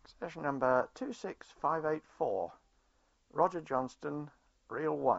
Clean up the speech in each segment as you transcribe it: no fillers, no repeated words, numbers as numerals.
Session number 26584. Roger Johnston, Reel 1.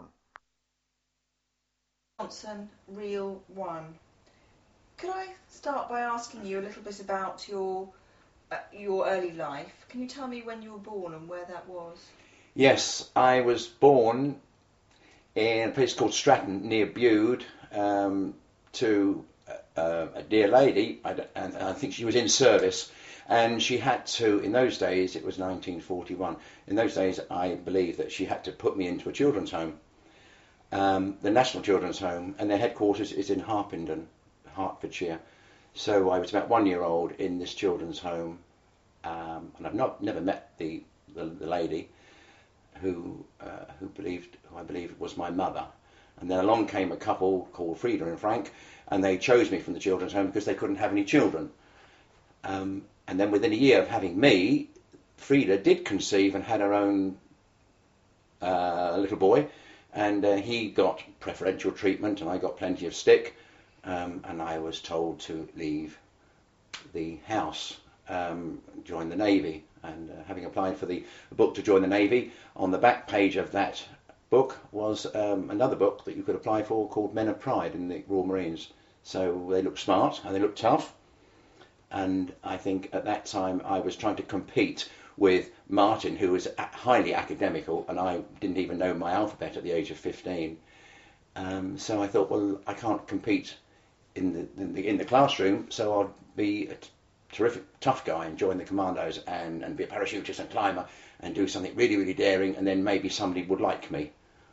Johnson, Reel 1. Could I start by asking you a little bit about your early life? Can you tell me when you were born and where that was? Yes, I was born in a place called Stratton near Bude to a dear lady, and I think she was in service, and she had to, in those days, it was 1941, in those days I believe that she had to put me into a children's home, the National Children's Home, and their headquarters is in Harpenden, Hertfordshire. So I was about 1 year old in this children's home, and I've never met the lady who I believe was my mother. And then along came a couple called Frida and Frank, and they chose me from the children's home because they couldn't have any children. And then within a year of having me, Frida did conceive and had her own little boy, and he got preferential treatment and I got plenty of stick, and I was told to leave the house, join the Navy. And having applied for the book to join the Navy, on the back page of that book was another book that you could apply for called Men of Pride in the Royal Marines. So they looked smart and they looked tough, and I think at that time I was trying to compete with Martin, who was highly academical, and I didn't even know my alphabet at the age of 15. So I thought, well, I can't compete in the classroom, so I'll be a terrific tough guy and join the commandos and be a parachutist and climber and do something really, really daring, and then maybe somebody would like me.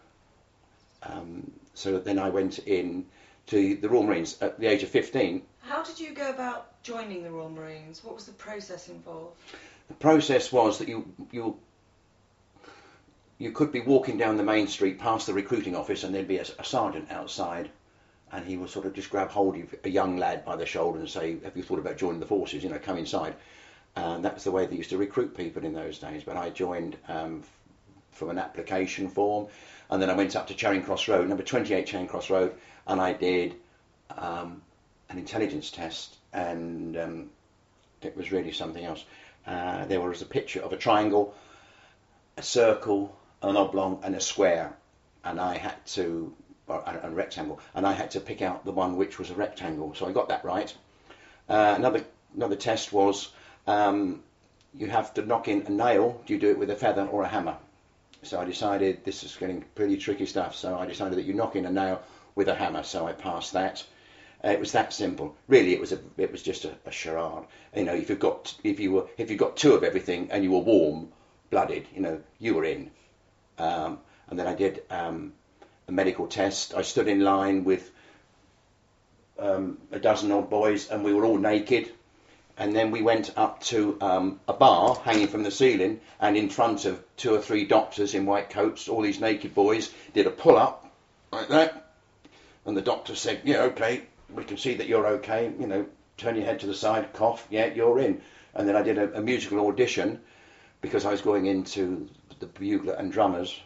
So then I went in to the Royal Marines at the age of 15. How did you go about joining the Royal Marines? What was the process involved? The process was that you could be walking down the main street past the recruiting office, and there'd be a sergeant outside, and he would sort of just grab hold of a young lad by the shoulder and say, have you thought about joining the forces, come inside. And that was the way they used to recruit people in those days. But I joined from an application form, and then I went up to Charing Cross Road, number 28 Charing Cross Road, and I did an intelligence test, and it was really something else. There was a picture of a triangle, a circle, an oblong and a square, and I had to, a rectangle, and I had to pick out the one which was a rectangle. So I got that right. Another test was you have to knock in a nail. Do you do it with a feather or a hammer? So I decided, this is getting pretty tricky stuff, so I decided that you knock in a nail with a hammer, so I passed that. It was that simple. Really, it was just a charade. If you got two of everything and you were warm blooded, you were in. And then I did a medical test. I stood in line with a dozen odd boys, and we were all naked. And then we went up to a bar hanging from the ceiling, and in front of 2 or 3 doctors in white coats, all these naked boys did a pull-up like that. And the doctor said, yeah, okay, we can see that you're okay, turn your head to the side, cough, yeah, you're in. And then I did a musical audition, because I was going into the bugler and drummers,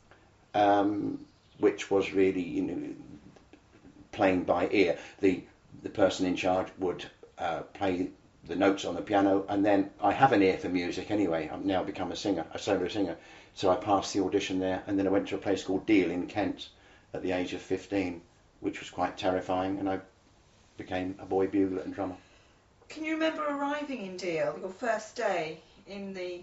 which was really, playing by ear. The person in charge would play the notes on the piano, and then I have an ear for music anyway. I've now become a solo singer. So I passed the audition there, and then I went to a place called Deal in Kent at the age of 15, which was quite terrifying, and I became a boy bugler and drummer. Can you remember arriving in Deal, your first day in the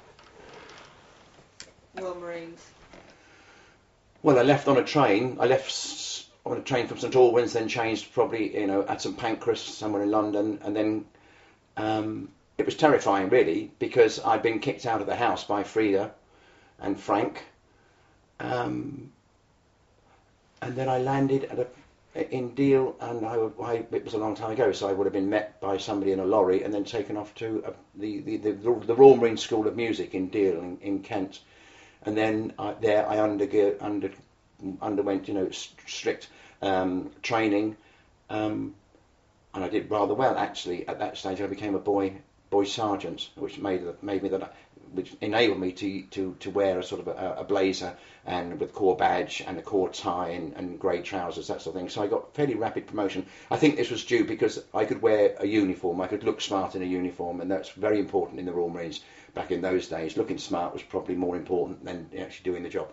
Royal Marines? Well, I left on a train. I left on a train from St Albans, then changed probably, at St Pancras, somewhere in London, and then it was terrifying, really, because I'd been kicked out of the house by Frida and Frank, and then I landed in Deal, and it was a long time ago, so I would have been met by somebody in a lorry and then taken off to the Royal Marine School of Music in Deal in Kent, and then there I underwent strict training, and I did rather well actually. At that stage I became a boy sergeant, which made me that which enabled me to wear a sort of a blazer and with corps badge and a corps tie and grey trousers, that sort of thing. So I got fairly rapid promotion. I think this was due because I could wear a uniform, I could look smart in a uniform, and that's very important in the Royal Marines back in those days. Looking smart was probably more important than actually doing the job.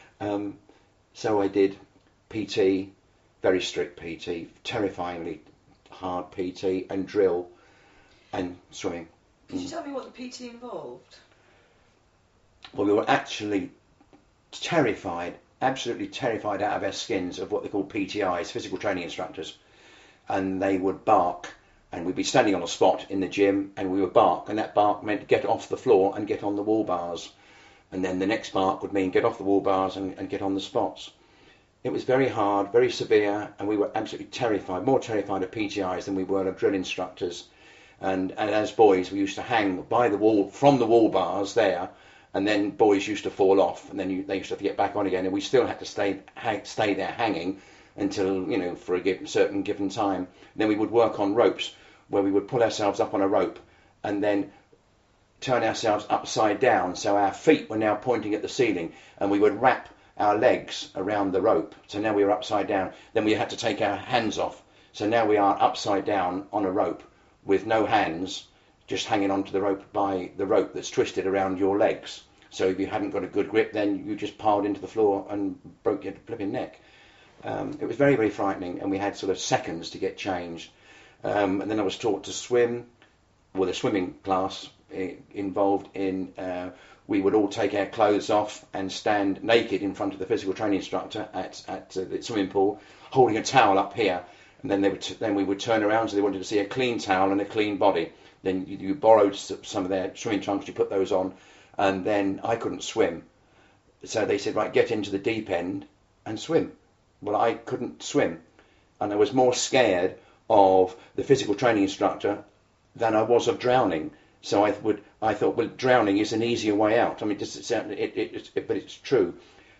So I did PT, very strict PT, terrifyingly hard PT, and drill and swimming. Could you tell me what the PT involved? Well, we were actually terrified, absolutely terrified out of our skins of what they call PTIs, physical training instructors. And they would bark, and we'd be standing on a spot in the gym, and we would bark, and that bark meant get off the floor and get on the wall bars. And then the next bark would mean get off the wall bars and get on the spots. It was very hard, very severe, and we were absolutely terrified, more terrified of PTIs than we were of drill instructors. And as boys, we used to hang by the wall, from the wall bars there, and then boys used to fall off, and then they used to have to get back on again, and we still had to stay there hanging until, for a certain given time. Then we would work on ropes, where we would pull ourselves up on a rope, and then turn ourselves upside down, so our feet were now pointing at the ceiling, and we would wrap our legs around the rope, so now we were upside down. Then we had to take our hands off, so now we are upside down on a rope with no hands, just hanging onto the rope by the rope that's twisted around your legs. So if you hadn't got a good grip, then you just piled into the floor and broke your flipping neck. It was very, very frightening, and we had sort of seconds to get changed. And then I was taught to swim. Well, the swimming class involved in we would all take our clothes off and stand naked in front of the physical training instructor at the swimming pool, holding a towel up here. And then we would turn around, so they wanted to see a clean towel and a clean body. Then you borrowed some of their swimming trunks, you put those on, and then I couldn't swim. So they said, right, get into the deep end and swim. Well, I couldn't swim, and I was more scared of the physical training instructor than I was of drowning. So I thought, well, drowning is an easier way out. I mean, but it's true.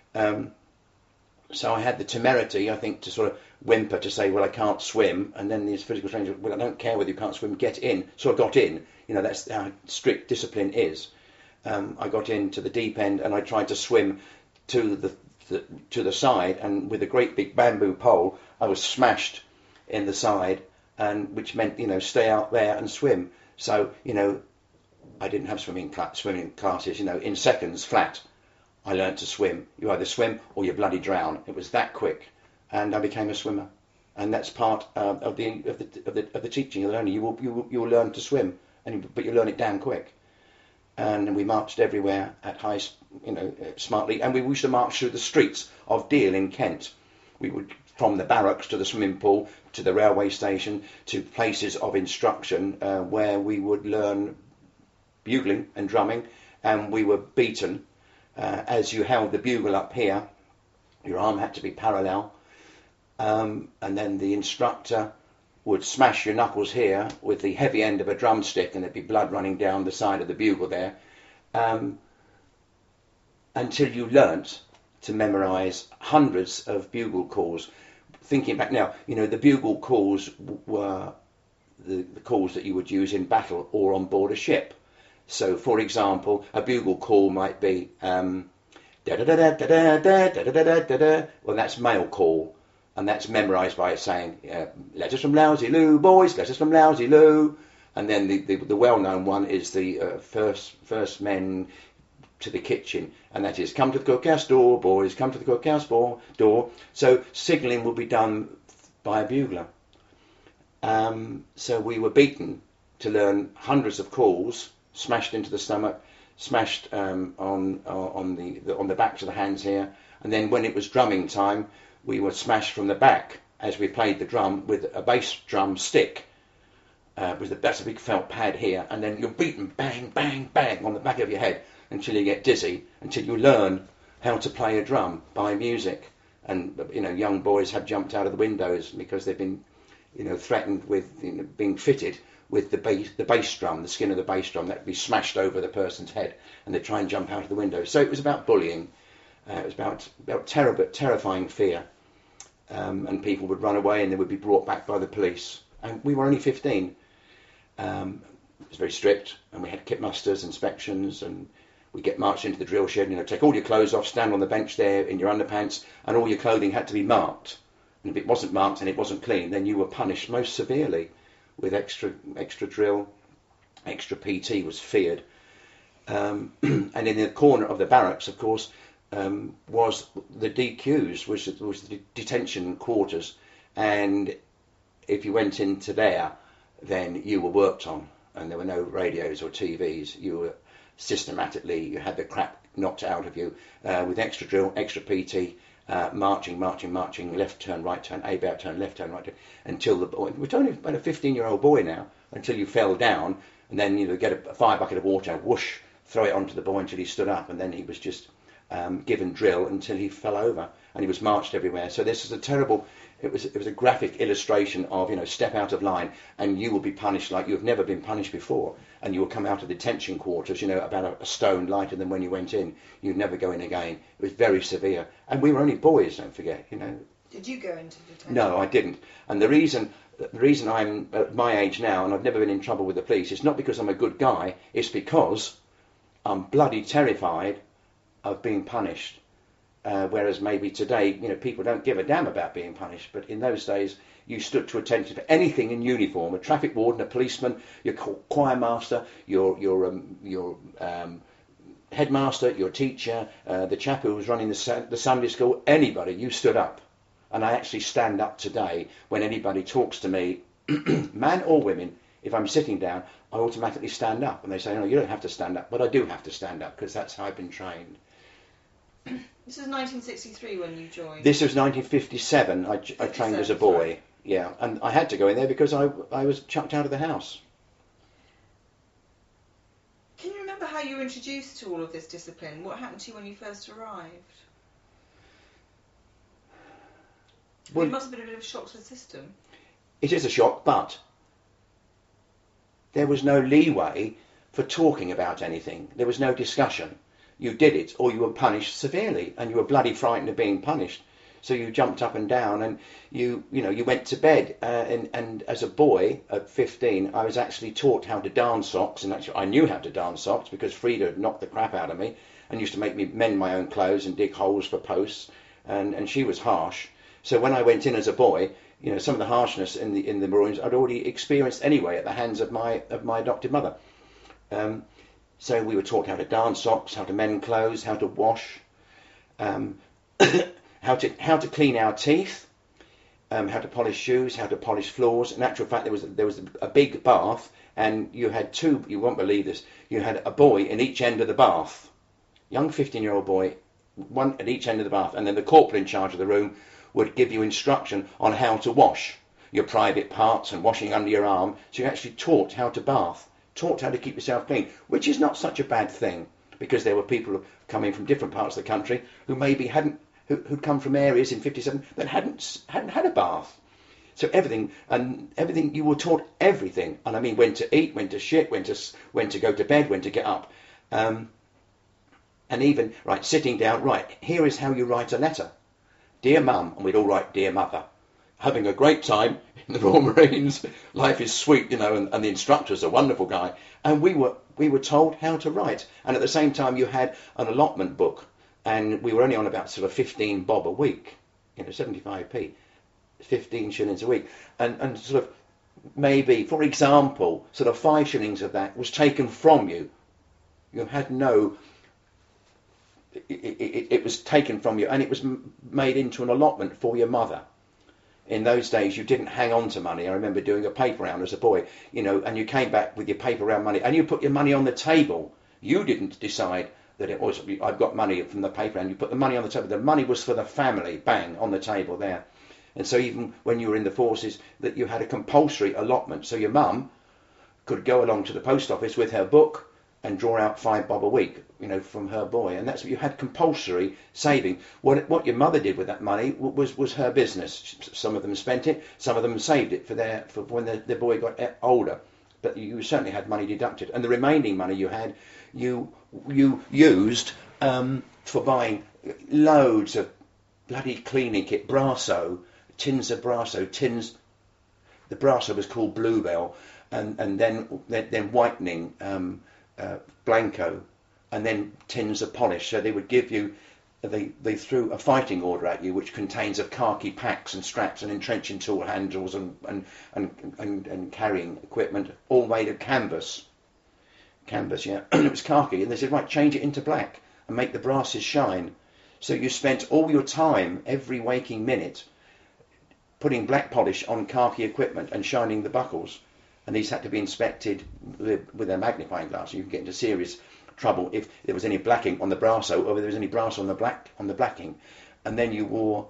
So I had the temerity, I think, to sort of whimper to say, well, I can't swim. And then these physical trainers, well, I don't care whether you can't swim, get in. So I got in. That's how strict discipline is. I got into the deep end, and I tried to swim to the side, and with a great big bamboo pole, I was smashed in the side, and which meant, stay out there and swim. So, I didn't have swimming classes, in seconds flat. I learnt to swim. You either swim or you bloody drown. It was that quick, and I became a swimmer. And that's part of the teaching and learning. You will learn to swim, but you learn it damn quick. And we marched everywhere at high, smartly. And we used to march through the streets of Deal in Kent. We would, from the barracks to the swimming pool to the railway station to places of instruction where we would learn bugling and drumming, and we were beaten. As you held the bugle up here, your arm had to be parallel, and then the instructor would smash your knuckles here with the heavy end of a drumstick, and there'd be blood running down the side of the bugle there, until you learnt to memorise hundreds of bugle calls. Thinking back now, the bugle calls were the calls that you would use in battle or on board a ship. So, for example, a bugle call might be da da da da da da da da da da da. Well, that's male call, and that's memorised by saying "Letters from Lousy Lou, boys. Letters from Lousy Lou." And then the well-known one is the first men to the kitchen, and that is "Come to the cookhouse door, boys. Come to the cookhouse door." So signalling will be done by a bugler. So we were beaten to learn hundreds of calls. Smashed into the stomach, smashed on the backs of the hands here, and then when it was drumming time, we were smashed from the back as we played the drum with a bass drum stick. That's a big felt pad here, and then you're beaten bang, bang, bang on the back of your head until you get dizzy, until you learn how to play a drum by music. And young boys have jumped out of the windows because they've been threatened with being fitted with the bass drum, the skin of the bass drum that would be smashed over the person's head, and they'd try and jump out of the window. So it was about bullying. It was about terrifying fear. And people would run away and they would be brought back by the police. And we were only 15. It was very strict, and we had kit musters, inspections, and We get marched into the drill shed, take all your clothes off, stand on the bench there in your underpants, and all your clothing had to be marked. And if it wasn't marked and it wasn't clean, then you were punished most severely with extra drill, extra PT was feared. And in the corner of the barracks, of course, was the DQs, which was the detention quarters. And if you went into there, then you were worked on, and there were no radios or TVs. You were you had the crap knocked out of you with extra drill, extra PT, marching, left turn, right turn, A-bout turn, left turn, right turn, until the boy, we're only about a 15-year-old boy now, until you fell down, and then get a fire bucket of water, whoosh, throw it onto the boy until he stood up, and then he was just given drill until he fell over, and he was marched everywhere. So this is a terrible. It was a graphic illustration of, step out of line and you will be punished like you have never been punished before, and you will come out of detention quarters, about a stone lighter than when you went in. You'd never go in again. It was very severe, and we were only boys, don't forget. Did you go into detention? No, I didn't. And the reason I'm at my age now and I've never been in trouble with the police is not because I'm a good guy. It's because I'm bloody terrified of being punished. Whereas maybe today, people don't give a damn about being punished. But in those days, you stood to attention for anything in uniform: a traffic warden, a policeman, your choir master, your headmaster, your teacher, the chap who was running the Sunday school. Anybody, you stood up. And I actually stand up today when anybody talks to me, man or women. If I'm sitting down, I automatically stand up. And they say, no, you don't have to stand up. But I do have to stand up because that's how I've been trained. This is 1963 when you joined. This was 1957. I trained as a boy. Sorry. Yeah, and I had to go in there because I was chucked out of the house. Can you remember how you were introduced to all of this discipline? What happened to you when you first arrived? Well, it must have been a bit of a shock to the system. It is a shock, but there was no leeway for talking about anything. There was no discussion. You did it, or you were punished severely, and you were bloody frightened of being punished. So you jumped up and down, and you went to bed. And as a boy at 15, I was actually taught how to darn socks, and actually I knew how to darn socks because Frida had knocked the crap out of me and used to make me mend my own clothes and dig holes for posts, and she was harsh. So when I went in as a boy, some of the harshness in the Marines I'd already experienced anyway at the hands of my adopted mother. So we were taught how to darn socks, how to mend clothes, how to wash, how to clean our teeth, how to polish shoes, how to polish floors. In actual fact, there was a big bath, and you had two. You won't believe this. You had a boy in each end of the bath, young 15-year-old boy, one at each end of the bath, and then the corporal in charge of the room would give you instruction on how to wash your private parts and washing under your arm. So you actually taught how to bath, taught how to keep yourself clean, which is not such a bad thing, because there were people coming from different parts of the country who maybe who'd come from areas in 57 that hadn't had a bath. So everything you were taught everything, and I mean when to eat, when to shit, when to go to bed, when to get up, and even sitting down. Right, here is how you write a letter. Dear Mum, and we'd all write Dear Mother. Having a great time in the Royal Marines. Life is sweet, and the instructor's a wonderful guy. And we were told how to write. And at the same time, you had an allotment book, and we were only on about sort of 15 bob a week, 75p, 15 shillings a week, and sort of maybe, for example, sort of 5 shillings of that was taken from you. You had no. It was taken from you, and it was made into an allotment for your mother. In those days, you didn't hang on to money. I remember doing a paper round as a boy, and you came back with your paper round money, and you put your money on the table. You didn't decide that it was, I've got money from the paper round. You put the money on the table. The money was for the family, bang, on the table there. And so even when you were in the forces, that you had a compulsory allotment. So your mum could go along to the post office with her book and draw out 5 bob a week, from her boy. And that's what you had, compulsory saving. What your mother did with that money was her business. Some of them spent it, some of them saved it for when their boy got older. But you certainly had money deducted. And the remaining money you had, you used for buying loads of bloody cleaning kit, Brasso, tins of Brasso, tins. The Brasso was called Bluebell, and then whitening, Blanco, and then tins of polish. So they would give you, they threw a fighting order at you, which contains of khaki packs and straps and entrenching tool handles and carrying equipment, all made of canvas. Canvas, yeah. And it was khaki, and they said, right, change it into black and make the brasses shine. So you spent all your time, every waking minute, putting black polish on khaki equipment and shining the buckles. And these had to be inspected with a magnifying glass. You could get into serious trouble if there was any blacking on the brasso, or if there was any brass on the blacking. And then you wore,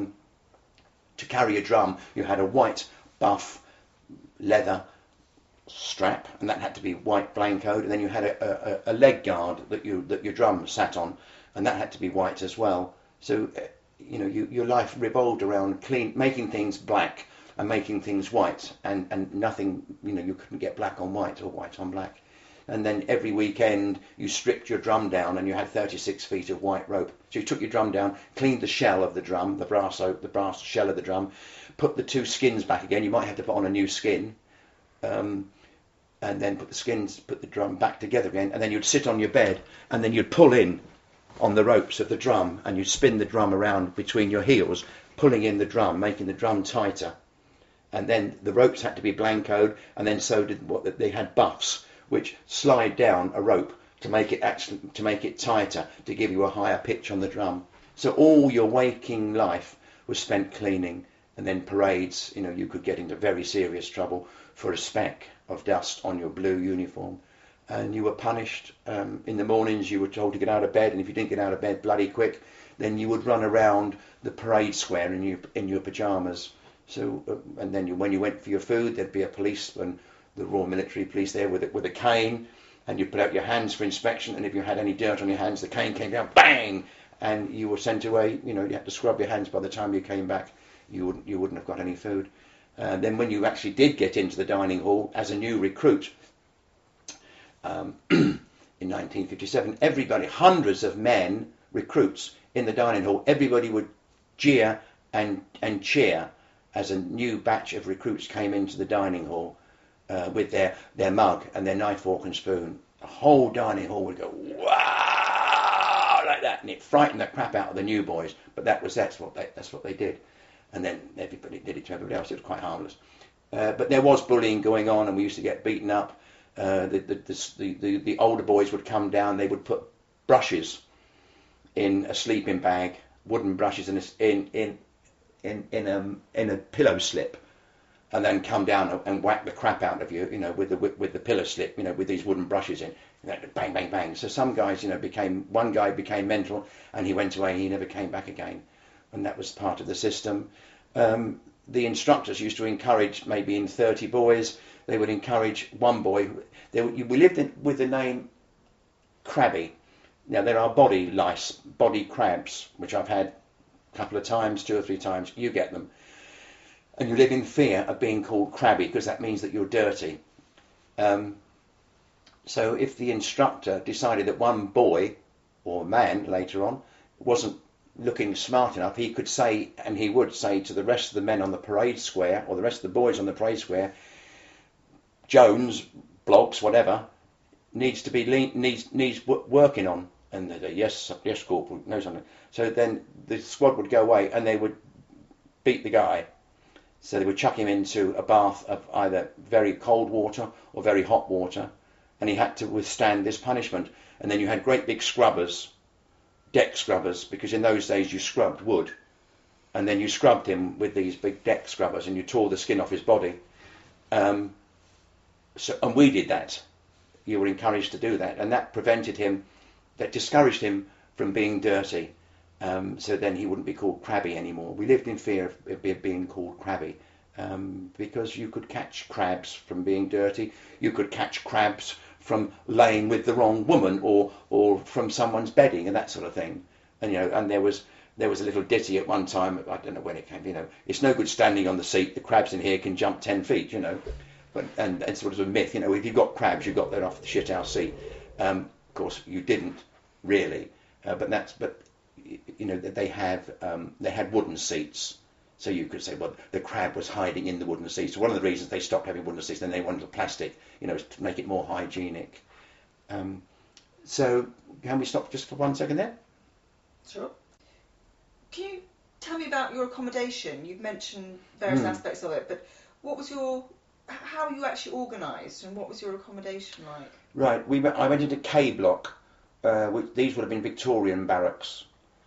to carry a drum, you had a white buff leather strap, and that had to be white blancoed. And then you had a leg guard that your drum sat on, and that had to be white as well. So your life revolved around making things black and making things white, and nothing, you couldn't get black on white or white on black. And then every weekend you stripped your drum down, and you had 36 feet of white rope. So you took your drum down, cleaned the shell of the drum, the brass shell of the drum, put the two skins back again. You might have to put on a new skin, and then put the drum back together again. And then you'd sit on your bed, and then you'd pull in on the ropes of the drum, and you'd spin the drum around between your heels, pulling in the drum, making the drum tighter. And then the ropes had to be blancoed, and then so did they had buffs, which slide down a rope to make it tighter, to give you a higher pitch on the drum. So all your waking life was spent cleaning. And then parades, you could get into very serious trouble for a speck of dust on your blue uniform, and you were punished. In the mornings you were told to get out of bed, and if you didn't get out of bed bloody quick, then you would run around the parade square in your pyjamas. So, and then when you went for your food, there'd be a policeman, the Royal Military Police there with a cane, and you put out your hands for inspection, and if you had any dirt on your hands, the cane came down, bang, and you were sent away. You had to scrub your hands by the time you came back. You wouldn't have got any food. Then when you actually did get into the dining hall as a new recruit, in 1957, everybody, hundreds of men, recruits in the dining hall, everybody would jeer and cheer as a new batch of recruits came into the dining hall with their mug and their knife, fork and spoon. The whole dining hall would go, wow, like that, and it frightened the crap out of the new boys, but that's what they did. And then everybody did it to everybody else. It was quite harmless. But there was bullying going on, and we used to get beaten up. The older boys would come down. They would put brushes in a sleeping bag, wooden brushes in a pillow slip, and then come down and whack the crap out of you, with the pillow slip, with these wooden brushes in. Bang, bang, bang. So some guys, one guy became mental, and he went away. He never came back again. And that was part of the system. The instructors used to encourage, maybe in 30 boys, they would encourage one boy. We lived with the name Crabby. Now, there are body lice, body crabs, which I've had a couple of times, 2 or 3 times. You get them. And you live in fear of being called Crabby, because that means that you're dirty. So if the instructor decided that one boy, or man later on, wasn't looking smart enough, he could say, and he would say to the rest of the men on the parade square, or the rest of the boys on the parade square, Jones, Bloggs, whatever, needs working on. And they'd say, yes, Corporal, no something. So then the squad would go away, and they would beat the guy. So they would chuck him into a bath of either very cold water or very hot water, and he had to withstand this punishment. And then you had great big scrubbers, deck scrubbers, because in those days you scrubbed wood, and then you scrubbed him with these big deck scrubbers, and you tore the skin off his body. And we did that. You were encouraged to do that, and that discouraged him from being dirty. So then he wouldn't be called Crabby anymore. We lived in fear of being called Crabby, because you could catch crabs from being dirty. You could catch crabs from laying with the wrong woman, or from someone's bedding and that sort of thing. And and there was a little ditty at one time. I don't know when it came. It's no good standing on the seat. The crabs in here can jump 10 feet. But it's sort of a myth. If you've got crabs, you've got that off the shithouse seat. Of course, you didn't really. But they had wooden seats. So you could say, well, the crab was hiding in the wooden seats. So one of the reasons they stopped having wooden seats, then they wanted the plastic, to make it more hygienic. So can we stop just for 1 second there? Sure. Can you tell me about your accommodation? You've mentioned various aspects of it, but how were you actually organised, and what was your accommodation like? Right, I went into K Block. These would have been Victorian barracks.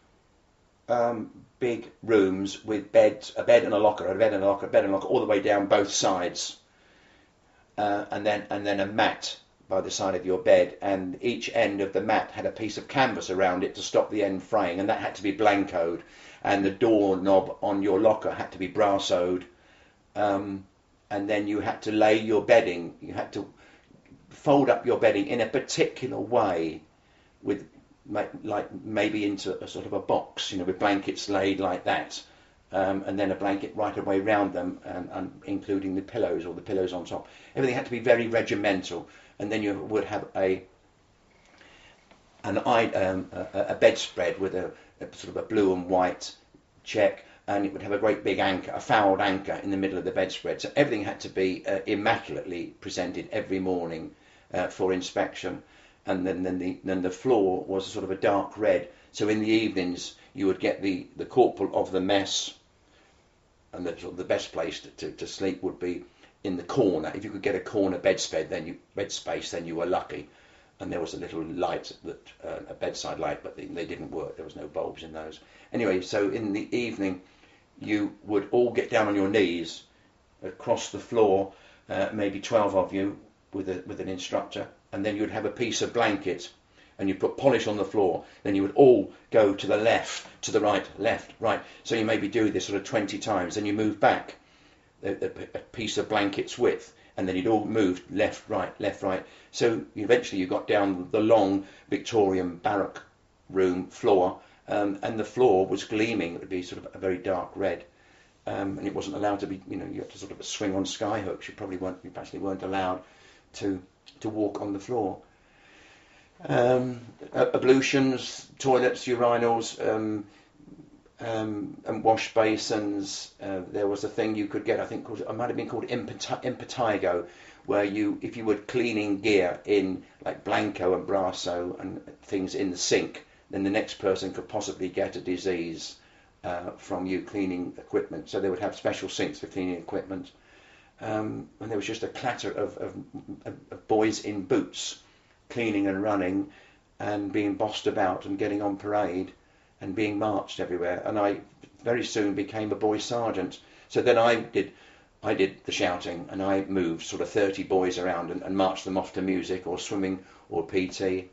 Big rooms with beds, a bed and a locker, all the way down both sides, and then a mat by the side of your bed, and each end of the mat had a piece of canvas around it to stop the end fraying, and that had to be blancoed, and the door knob on your locker had to be brassoed, and then you had to lay your bedding, you had to fold up your bedding in a particular way, with like maybe into a sort of a box, with blankets laid like that, and then a blanket right away round them, and including the pillows or the pillows on top. Everything had to be very regimental, and then you would have a bedspread with a sort of a blue and white check, and it would have a great big anchor, a fouled anchor in the middle of the bedspread. So everything had to be immaculately presented every morning for inspection. And then the floor was a sort of a dark red. So in the evenings you would get the corporal of the mess, and the best place to sleep would be in the corner. If you could get a corner bed space, then you were lucky. And there was a little light, a bedside light, but they didn't work. There was no bulbs in those. Anyway, so in the evening you would all get down on your knees across the floor, maybe 12 of you with an instructor. And then you'd have a piece of blanket, and you'd put polish on the floor. Then you would all go to the left, to the right, left, right. So you maybe do this sort of 20 times. Then you move back a piece of blanket's width, and then you'd all move left, right. So eventually you got down the long Victorian barrack room floor, and the floor was gleaming. It would be sort of a very dark red, and it wasn't allowed to be. You had to sort of swing on sky hooks. You actually weren't allowed to walk on the floor. Ablutions, toilets, urinals, and wash basins. There was a thing you could get, I think it might have been called impetigo, where if you were cleaning gear in like Blanco and Brasso and things in the sink, then the next person could possibly get a disease from you cleaning equipment. So they would have special sinks for cleaning equipment. And there was just a clatter of boys in boots cleaning and running and being bossed about and getting on parade and being marched everywhere. And I very soon became a boy sergeant. So then I did the shouting, and I moved sort of 30 boys around and marched them off to music or swimming or PT.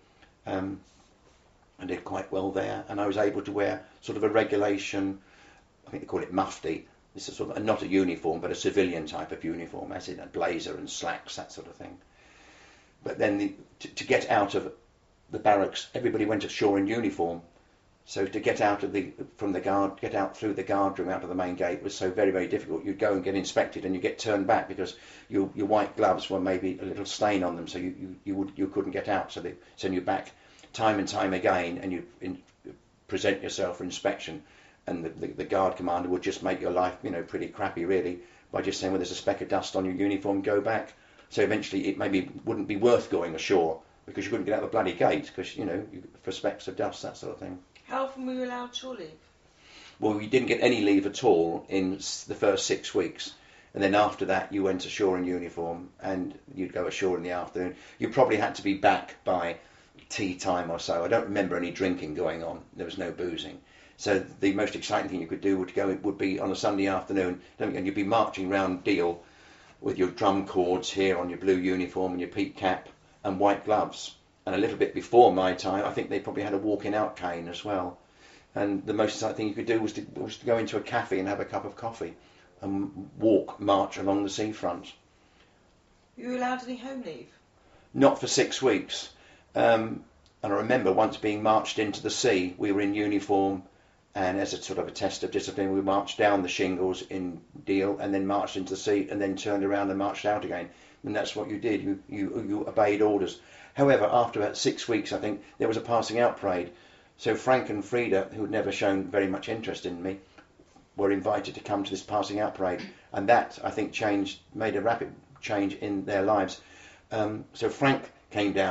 I did quite well there, and I was able to wear sort of a regulation, I think they call it mufti. This is sort of not a uniform, but a civilian type of uniform, as in a blazer and slacks, that sort of thing. But then to get out of the barracks, everybody went ashore in uniform. So to get out get out through the guard room out of the main gate was so very, very difficult. You'd go and get inspected, and you get turned back because your white gloves were maybe a little stain on them, so you couldn't get out. So they send you back time and time again, and you present yourself for inspection. And the guard commander would just make your life, pretty crappy, really, by just saying, well, there's a speck of dust on your uniform, go back. So eventually it maybe wouldn't be worth going ashore because you couldn't get out the bloody gate because, for specks of dust, that sort of thing. How often were you allowed shore leave? Well, we didn't get any leave at all in the first 6 weeks. And then after that, you went ashore in uniform, and you'd go ashore in the afternoon. You probably had to be back by tea time or so. I don't remember any drinking going on. There was no boozing. So the most exciting thing you could do would be on a Sunday afternoon, and you'd be marching round Deal with your drum cords here on your blue uniform and your peak cap and white gloves. And a little bit before my time, I think they probably had a walking out cane as well. And the most exciting thing you could do was to go into a cafe and have a cup of coffee and march along the seafront. Were you allowed any home leave? Not for 6 weeks. And I remember once being marched into the sea. We were in uniform, and as a sort of a test of discipline, we marched down the shingles in Deal and then marched into the sea and then turned around and marched out again. And that's what you did. You obeyed orders. However, after about 6 weeks, I think, there was a passing out parade. So Frank and Frida, who had never shown very much interest in me, were invited to come to this passing out parade. And that, I think, made a rapid change in their lives. So Frank came down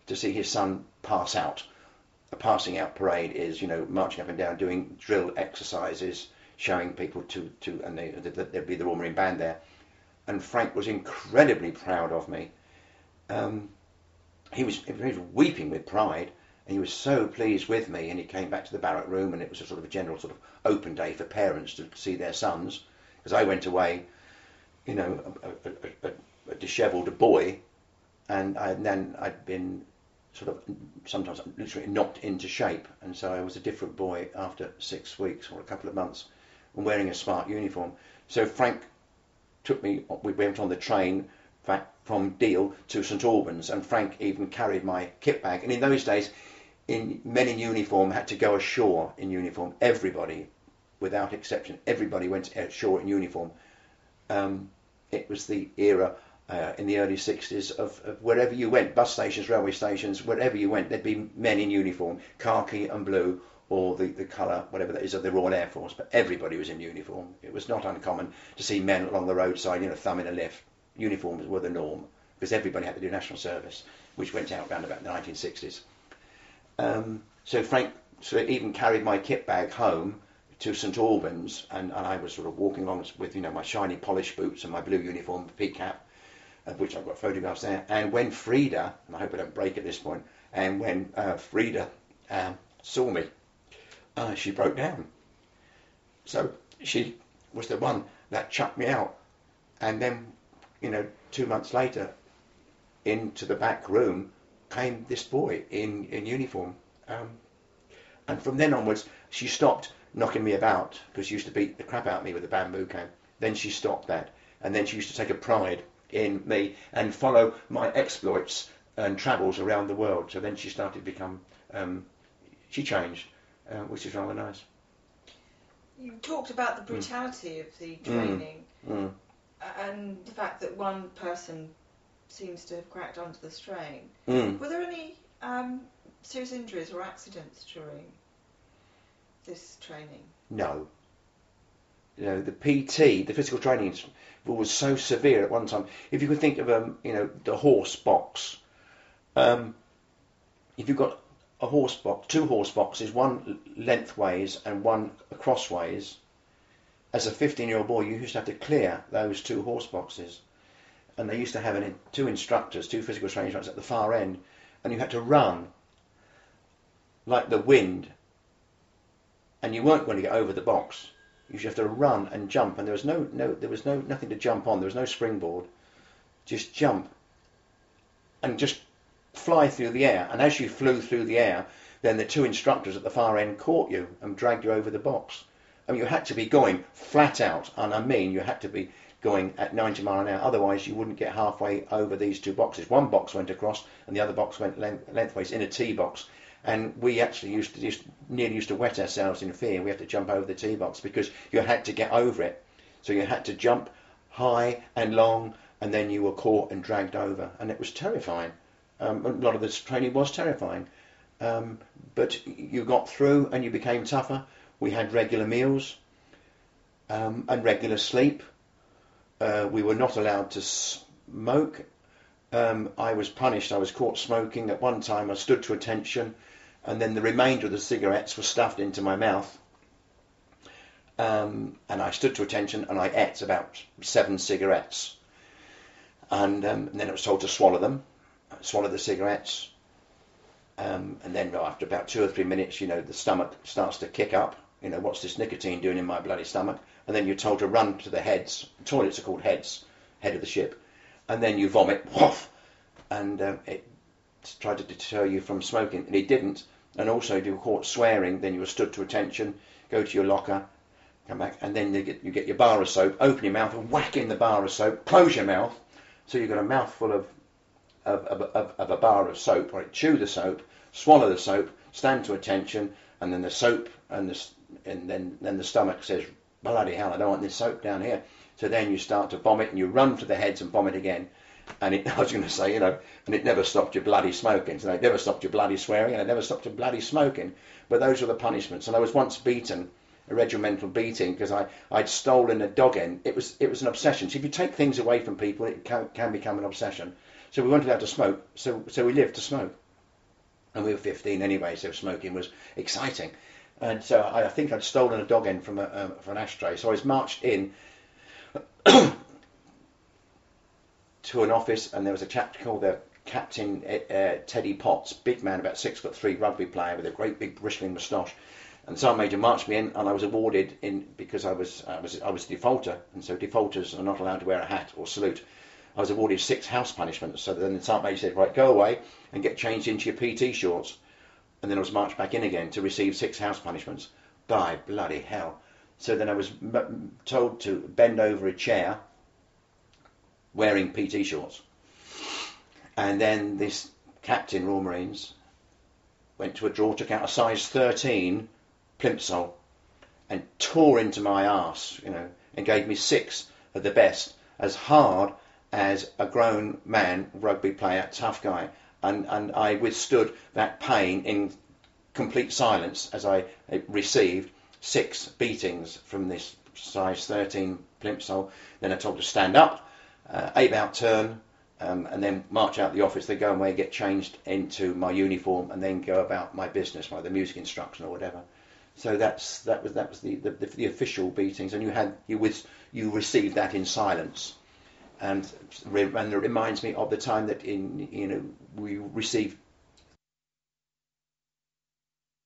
to see his son pass out. A passing out parade is, marching up and down, doing drill exercises, showing people and there'd be the Royal Marine Band there. And Frank was incredibly proud of me. He was weeping with pride, and he was so pleased with me. And he came back to the barrack room, and it was a sort of a general sort of open day for parents to see their sons, because I went away, a dishevelled boy, and then I'd been sort of sometimes literally knocked into shape, and so I was a different boy after 6 weeks or a couple of months, and wearing a smart uniform. So Frank took me. We went on the train back from Deal to St Albans, and Frank even carried my kit bag. And in those days, men in uniform had to go ashore in uniform. Everybody, without exception, everybody went ashore in uniform. It was the era in the early 60s of wherever you went, bus stations, railway stations, wherever you went, there'd be men in uniform, khaki and blue, or the colour, whatever that is, of the Royal Air Force. But everybody was in uniform. It was not uncommon to see men along the roadside, thumbing a lift. Uniforms were the norm, because everybody had to do national service, which went out around about the 1960s. So Frank even carried my kit bag home to St Albans, and I was sort of walking along with my shiny polished boots and my blue uniform, peak cap, of which I've got photographs there. And when Frida, and I hope I don't break at this point, and when Frida saw me, she broke down. So she was the one that chucked me out. And then, 2 months later, into the back room came this boy in uniform. And from then onwards, she stopped knocking me about, because she used to beat the crap out of me with a bamboo cane. Then she stopped that. And then she used to take a pride in me and follow my exploits and travels around the world. So then she started to become, she changed, which is rather nice. You talked about the brutality of the training and the fact that one person seems to have cracked under the strain. Were there any serious injuries or accidents during this training? No. The PT, the physical training, was so severe at one time. If you could think of the horse box. If you've got a horse box, 2 horse boxes, one lengthways and one crossways, as a 15-year-old boy, you used to have to clear those 2 horse boxes. And they used to have 2 instructors, 2 physical training instructors at the far end, and you had to run like the wind, and you weren't going to get over the box. You should have to run and jump, and there was nothing to jump on. There was no springboard. Just jump and just fly through the air. And as you flew through the air, then the 2 instructors at the far end caught you and dragged you over the box. You had to be going flat out, and you had to be going at 90 miles an hour. Otherwise, you wouldn't get halfway over these 2 boxes. One box went across, and the other box went lengthways in a T box. And we actually nearly used to wet ourselves in fear. We had to jump over the T box because you had to get over it. So you had to jump high and long, and then you were caught and dragged over. And it was terrifying. A lot of this training was terrifying. But you got through and you became tougher. We had regular meals and regular sleep. We were not allowed to smoke. I was punished. I was caught smoking. At one time I stood to attention, and then the remainder of the cigarettes were stuffed into my mouth. And I stood to attention, and I ate about 7 cigarettes. And then I was told to swallow them, swallow the cigarettes. And then after about 2 or 3 minutes, the stomach starts to kick up. What's this nicotine doing in my bloody stomach? And then you're told to run to the heads. Toilets are called heads, head of the ship. And then you vomit, whoosh, and it tried to deter you from smoking, and it didn't. And also, if you were caught swearing, then you were stood to attention, go to your locker, come back, and then you get your bar of soap, open your mouth and whack in the bar of soap, close your mouth, so you've got a mouthful of a bar of soap, right? Chew the soap, swallow the soap, stand to attention, and then the soap and then the stomach says, bloody hell, I don't want this soap down here. So then you start to vomit, and you run to the heads and vomit again. And I was going to say, and it never stopped your bloody smoking. So it never stopped your bloody swearing, and it never stopped your bloody smoking. But those were the punishments. And I was once beaten, a regimental beating, because I'd stolen a dog end. It was an obsession. So if you take things away from people, it can become an obsession. So we weren't allowed to smoke. So we lived to smoke. And we were 15 anyway, so smoking was exciting. And so I think I'd stolen a dog end from an ashtray. So I was marched in to an office, and there was a chap called the Captain Teddy Potts, big man, about 6'3", rugby player with a great big bristling moustache. And Sergeant Major marched me in, and I was awarded because I was a defaulter, and so defaulters are not allowed to wear a hat or salute. I was awarded 6 house punishments. So then the Sergeant Major said, right, go away and get changed into your PT shorts. And then I was marched back in again to receive 6 house punishments. By bloody hell. So then I was told to bend over a chair wearing PT shorts. And then this captain, Royal Marines, went to a drawer, took out a size 13 plimsoll and tore into my arse, and gave me 6 of the best, as hard as a grown man, rugby player, tough guy. And I withstood that pain in complete silence as I received 6 beatings from this size 13 plimsoll. Then I told to stand up, 8-bout turn, and then march out the office. They go away, get changed into my uniform, and then go about my business, like the music instruction or whatever. So that was the official beatings, and you received that in silence. And it reminds me of the time that we received